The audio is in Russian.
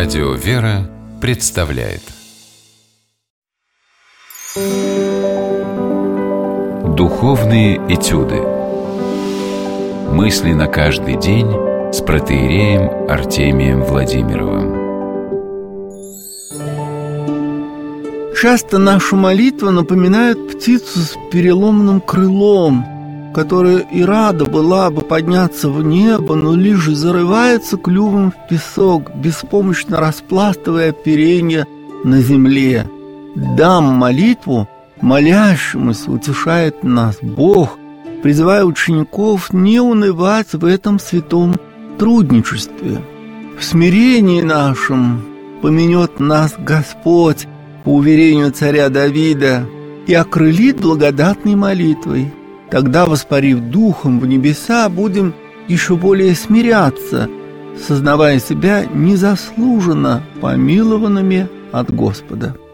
Радио «Вера» представляет Духовные этюды. Мысли на каждый день с протоиереем Артемием Владимировым. Часто наша молитва напоминает птицу с переломанным крылом, которая и рада была бы подняться в небо, но лишь зарывается клювом в песок, беспомощно распластывая оперение на земле. «Дам молитву, молящемуся утешает нас Бог», призывая учеников не унывать в этом святом трудничестве. В смирении нашем помянет нас Господь, по уверению царя Давида, и окрылит благодатной молитвой. Тогда, воспарив духом в небеса, будем еще более смиряться, сознавая себя незаслуженно помилованными от Господа.